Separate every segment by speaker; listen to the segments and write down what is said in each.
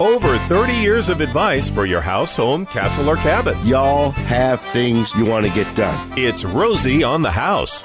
Speaker 1: Over 30 years of advice for your house, home, castle, or cabin.
Speaker 2: Y'all have things you want to get done.
Speaker 1: It's Rosie on the House.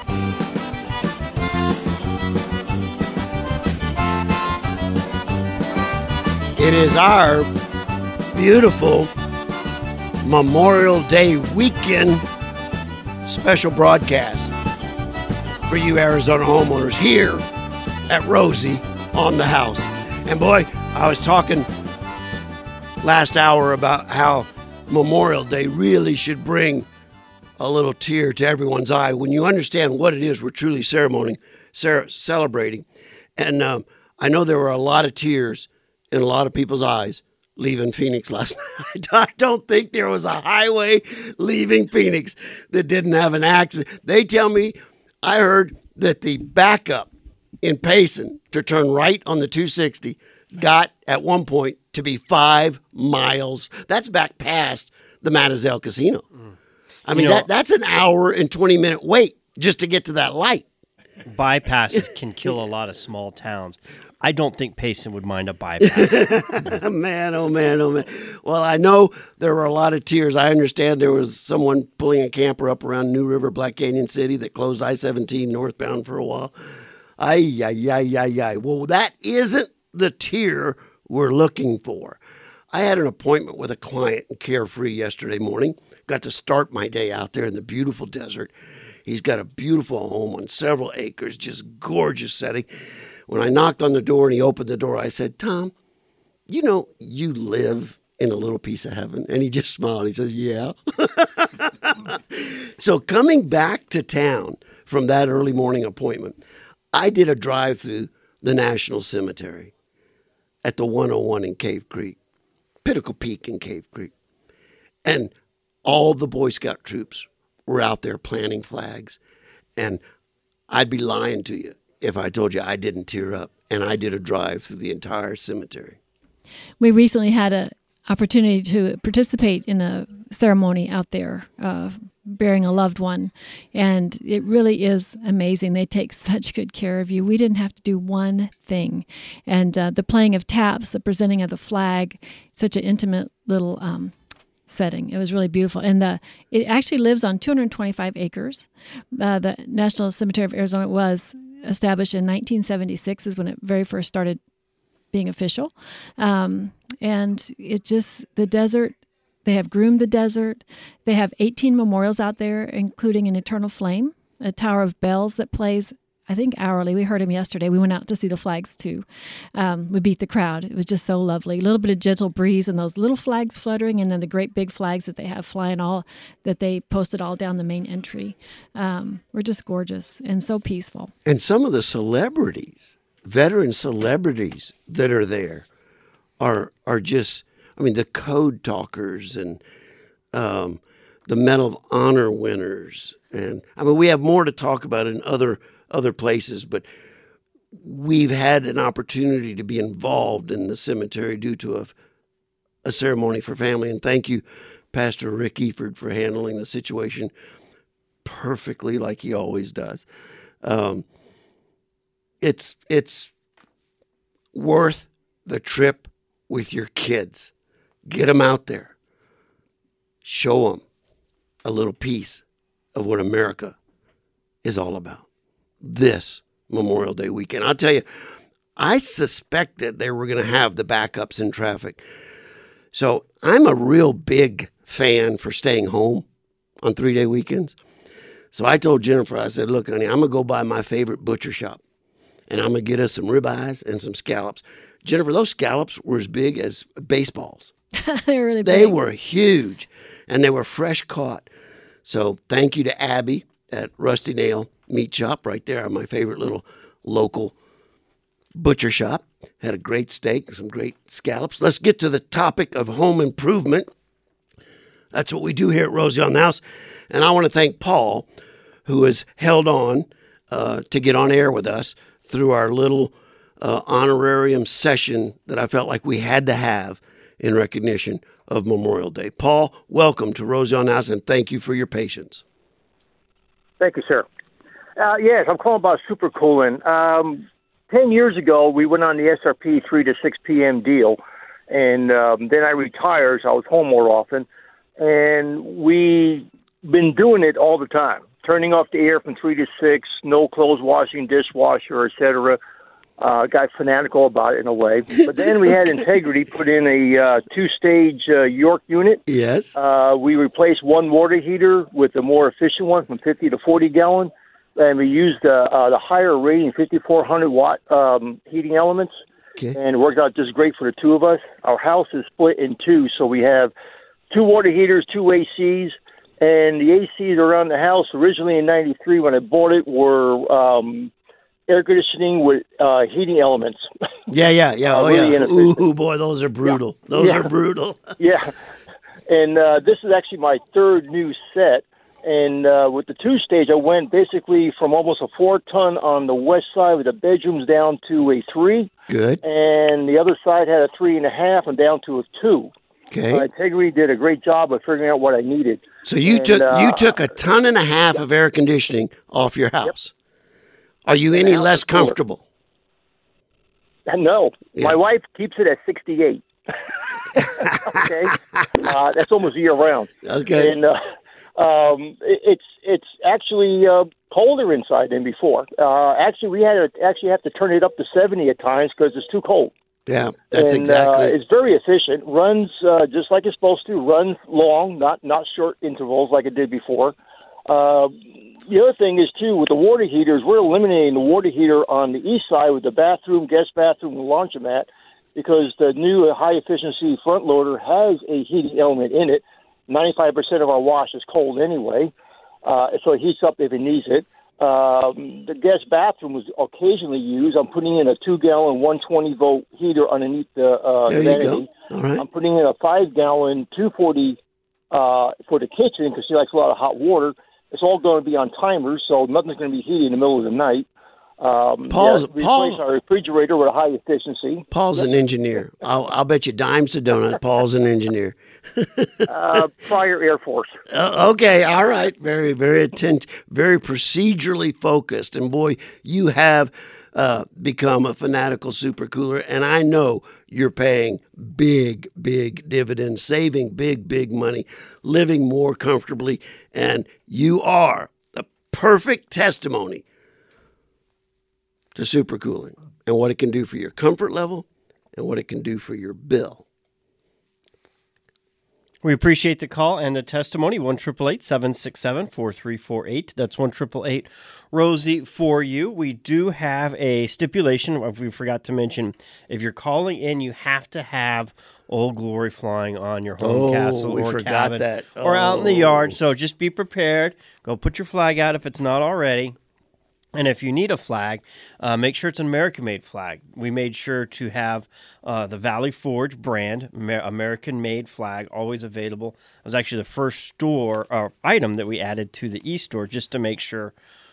Speaker 3: It is our beautiful Memorial Day weekend special broadcast for you Arizona homeowners here at Rosie on the House. And boy, I was talking last hour about how Memorial Day really should bring a little tear to everyone's eye when you understand what it is we're truly celebrating. And I know there were a lot of tears in a lot of people's eyes leaving Phoenix last night. I don't think there was a highway leaving Phoenix that didn't have an accident. They tell me, I heard that the backup in Payson to turn right on the 260 got at one point to be 5 miles. That's back past the Matazel Casino. I mean, that's an hour and 20-minute wait just to get to that light.
Speaker 4: Bypasses can kill a lot of small towns. I don't think Payson would mind a bypass.
Speaker 3: Man, oh man, oh man. Well, I know there were a lot of tears. I understand there was someone pulling a camper up around New River, Black Canyon City that closed I-17 northbound for a while. Ay, ay, ay, ay, ay. Well, that isn't the tear we're looking for. I had an appointment with a client in Carefree yesterday morning. Got to start my day out there in the beautiful desert. He's got a beautiful home on several acres, just gorgeous setting. When I knocked on the door and he opened the door, I said, Tom, you know you live in a little piece of heaven? And he just smiled. He says, yeah. So coming back to town from that early morning appointment, I did a drive through the National Cemetery at the 101 in Cave Creek, Pinnacle Peak in Cave Creek. And all the Boy Scout troops were out there planting flags. And I'd be lying to you if I told you I didn't tear up. And I did a drive through the entire cemetery.
Speaker 5: We recently had an opportunity to participate in a ceremony out there, burying a loved one. And it really is amazing. They take such good care of you. We didn't have to do one thing. And the playing of taps, the presenting of the flag, such an intimate little setting. It was really beautiful. And it actually lives on 225 acres. The National Cemetery of Arizona was established in 1976 is when it very first started being official. And it just, the desert, they have groomed the desert. They have 18 memorials out there, including an Eternal Flame, a Tower of Bells that plays, I think, hourly. We heard him yesterday. We went out to see the flags, too. We beat the crowd. It was just so lovely. A little bit of gentle breeze and those little flags fluttering, and then the great big flags that they have flying all, that they posted all down the main entry. Were just gorgeous and so peaceful.
Speaker 3: And some of the celebrities, veteran celebrities that are there are just, I mean, the code talkers and the Medal of Honor winners. And, I mean, we have more to talk about in other places, but we've had an opportunity to be involved in the cemetery due to a ceremony for family. And thank you, Pastor Rick Eford, for handling the situation perfectly like he always does. It's worth the trip with your kids. Get them out there. Show them a little piece of what America is all about this Memorial Day weekend. I'll tell you, I suspected they were going to have the backups in traffic. So I'm a real big fan for staying home on 3-day weekends. So I told Jennifer, I said, look, honey, I'm going to go by my favorite butcher shop, and I'm going to get us some ribeyes and some scallops. Jennifer, those scallops were as big as baseballs.
Speaker 5: They were really big.
Speaker 3: They were huge, and they were fresh caught. So thank you to Abby at Rusty Nail Meat Shop right there, my favorite little local butcher shop. Had a great steak, some great scallops. Let's get to the topic of home improvement. That's what we do here at Rosie on the House. And I want to thank Paul, who has held on to get on air with us through our little honorarium session that I felt like we had to have in recognition of Memorial Day. Paul, welcome to Rosie on the House, and thank you for your patience.
Speaker 6: Thank you, sir. Yes, I'm calling about super cooling. 10 years ago, we went on the SRP 3 to 6 p.m. deal, And then I retired, so I was home more often. And we been doing it all the time, turning off the air from 3 to 6, no clothes washing, dishwasher, etc. Got fanatical about it in a way. But then we had Integrity put in a 2-stage York unit.
Speaker 3: Yes.
Speaker 6: We replaced one water heater with a more efficient one from 50 to 40 gallon. And we used the higher rating 5,400 watt heating elements.
Speaker 3: Okay.
Speaker 6: And it worked out just great for the two of us. Our house is split in two, so we have 2 water heaters, 2 ACs. And the ACs around the house, originally in 93 when I bought it, were air conditioning with heating elements.
Speaker 3: Yeah. Oh,
Speaker 6: really
Speaker 3: yeah.
Speaker 6: inefficient.
Speaker 3: Ooh, boy, those are brutal. Those are brutal.
Speaker 6: Yeah. And this is actually my 3rd new set. And with the 2-stage, I went basically from almost a 4-ton on the west side with the bedrooms down to a 3.
Speaker 3: Good.
Speaker 6: And the other side had a 3.5 and down to a 2.
Speaker 3: Okay.
Speaker 6: Integrity did a great job of figuring out what I needed.
Speaker 3: So you took 1.5 tons of air conditioning off your house. Are you any less comfortable?
Speaker 6: No.
Speaker 3: Yeah.
Speaker 6: My wife keeps it at 68. Okay. That's almost year round.
Speaker 3: Okay.
Speaker 6: And it's actually colder inside than before. Actually, we had to have to turn it up to 70 at times because it's too cold.
Speaker 3: Yeah, that's
Speaker 6: And,
Speaker 3: exactly.
Speaker 6: It's very efficient. Runs just like it's supposed to. Runs long, not short intervals like it did before. The other thing is, too, with the water heaters, we're eliminating the water heater on the east side with the bathroom, guest bathroom, and laundromat because the new high-efficiency front loader has a heating element in it. 95% of our wash is cold anyway, so it heats up if it needs it. The guest bathroom was occasionally used. I'm putting in a 2-gallon 120-volt heater underneath the
Speaker 3: there
Speaker 6: vanity.
Speaker 3: you go. All right.
Speaker 6: I'm putting in a 5-gallon 240 for the kitchen because she likes a lot of hot water. It's all going to be on timers, so nothing's going to be heated in the middle of the night. Replace our refrigerator with a high efficiency.
Speaker 3: Paul's an engineer. I'll bet you dimes to donut. Paul's an engineer.
Speaker 6: Prior Air Force.
Speaker 3: Okay, all right. Very, very very procedurally focused. And boy, you have become a fanatical supercooler. And I know you're paying big, big dividends, saving big, big money, living more comfortably. And you are the perfect testimony to supercooling and what it can do for your comfort level and what it can do for your bill.
Speaker 4: We appreciate the call and the testimony. 1-888-767-4348. That's 1-888-ROSIE for you. We do have a stipulation. We forgot to mention, if you're calling in, you have to have Old Glory flying on your home, castle,
Speaker 3: we
Speaker 4: or
Speaker 3: forgot
Speaker 4: cabin,
Speaker 3: that.
Speaker 4: or out in the yard. So just be prepared. Go put your flag out if it's not already. And if you need a flag, make sure it's an American-made flag. We made sure to have the Valley Forge brand, American-made flag, always available. It was actually the first store item that we added to the e-store just to make sure,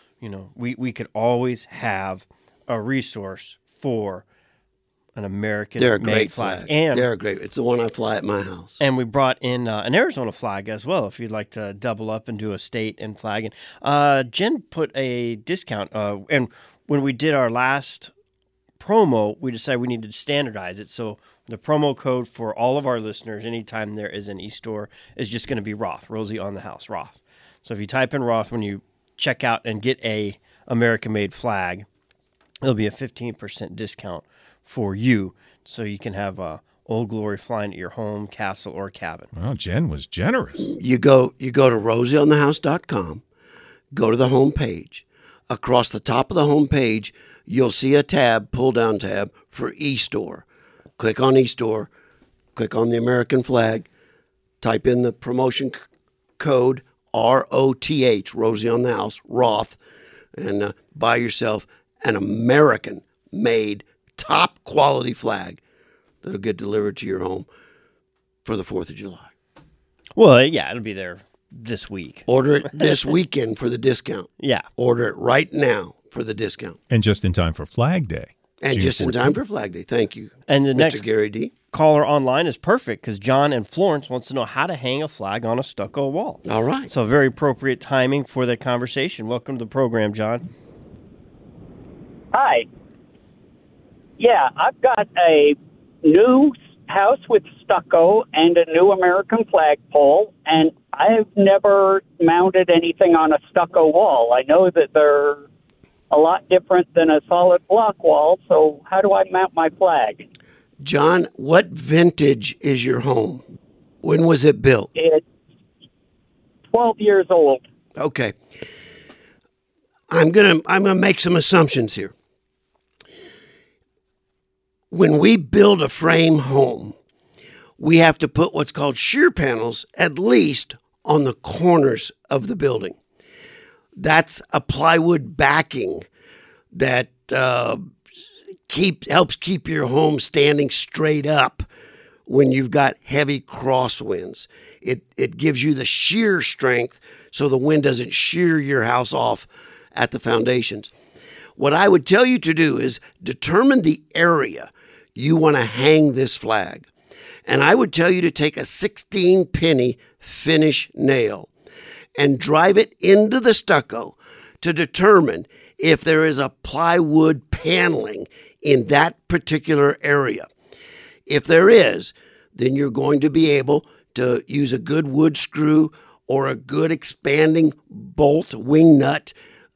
Speaker 4: we could always have a resource for an American-made flag. And
Speaker 3: they're great. It's the one I fly at my house.
Speaker 4: And we brought in an Arizona flag as well, if you'd like to double up and do a state and flag. And Jen put a discount. And when we did our last promo, we decided we needed to standardize it. So the promo code for all of our listeners, anytime there is an e-store, is just going to be Roth, Rosie on the House, Roth. So if you type in Roth when you check out and get a American-made flag, there'll be a 15% discount for you, so you can have Old Glory flying at your home, castle, or cabin.
Speaker 1: Well, Jen was generous.
Speaker 3: You go to rosieonthehouse.com, go to the home page. Across the top of the home page, you'll see a tab, pull-down tab, for e-store. Click on e-store, click on the American flag, type in the promotion code ROTH, Rosie on the House, Roth, and buy yourself an American-made top quality flag that'll get delivered to your home for the 4th of July.
Speaker 4: Well, yeah, it'll be there this week.
Speaker 3: Order it this weekend for the discount.
Speaker 4: Yeah.
Speaker 3: Order it right now for the discount.
Speaker 1: And just in time for Flag Day.
Speaker 3: And
Speaker 1: June
Speaker 3: just
Speaker 1: 14th.
Speaker 3: in time for Flag Day. Thank you,
Speaker 4: And the
Speaker 3: Mr.
Speaker 4: next
Speaker 3: Gary D.
Speaker 4: caller online is perfect because John in Florence wants to know how to hang a flag on a stucco wall.
Speaker 3: All right.
Speaker 4: So very appropriate timing for the conversation. Welcome to the program, John.
Speaker 7: Hi. Yeah, I've got a new house with stucco and a new American flagpole, and I've never mounted anything on a stucco wall. I know that they're a lot different than a solid block wall, so how do I mount my flag?
Speaker 3: John, what vintage is your home? When was it built?
Speaker 7: It's 12 years old.
Speaker 3: Okay. I'm gonna make some assumptions here. When we build a frame home, we have to put what's called shear panels at least on the corners of the building. That's a plywood backing that helps keep your home standing straight up when you've got heavy crosswinds. It gives you the shear strength so the wind doesn't shear your house off at the foundations. What I would tell you to do is determine the area you want to hang this flag. And I would tell you to take a 16 penny finish nail and drive it into the stucco to determine if there is a plywood paneling in that particular area. If there is, then you're going to be able to use a good wood screw or a good expanding bolt wing nut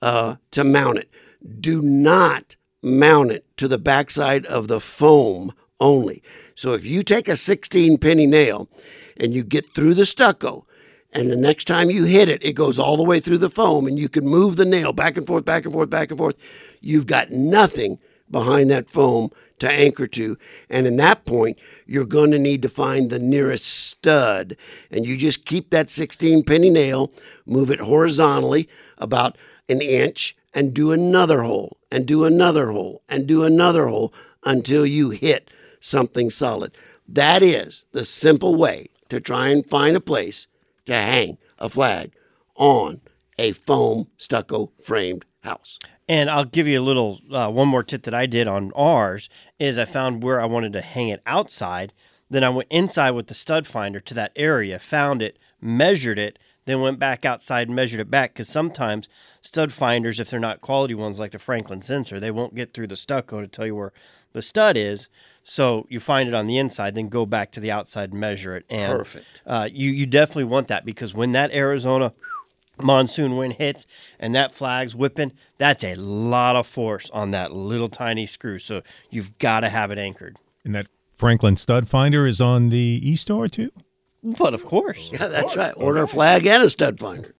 Speaker 3: to mount it. Do not mount it to the backside of the foam only. So if you take a 16 penny nail and you get through the stucco, and the next time you hit it, it goes all the way through the foam, and you can move the nail back and forth, back and forth, back and forth, you've got nothing behind that foam to anchor to. And in that point, you're going to need to find the nearest stud. And you just keep that 16 penny nail, move it horizontally about an inch, and do another hole, and do another hole, and do another hole until you hit something solid. That is the simple way to try and find a place to hang a flag on a foam stucco framed house.
Speaker 4: And I'll give you a little, one more tip that I did on ours is I found where I wanted to hang it outside. Then I went inside with the stud finder to that area, found it, measured it, then went back outside and measured it back, because sometimes stud finders, if they're not quality ones like the Franklin Sensor, they won't get through the stucco to tell you where the stud is. So you find it on the inside, then go back to the outside and measure it. And,
Speaker 3: perfect.
Speaker 4: You definitely want that, because when that Arizona monsoon wind hits and that flag's whipping, that's a lot of force on that little tiny screw. So you've got to have it anchored.
Speaker 8: And that Franklin stud finder is on the e-store too?
Speaker 4: But of course.
Speaker 3: Yeah, that's right. Order a flag and a stud finder.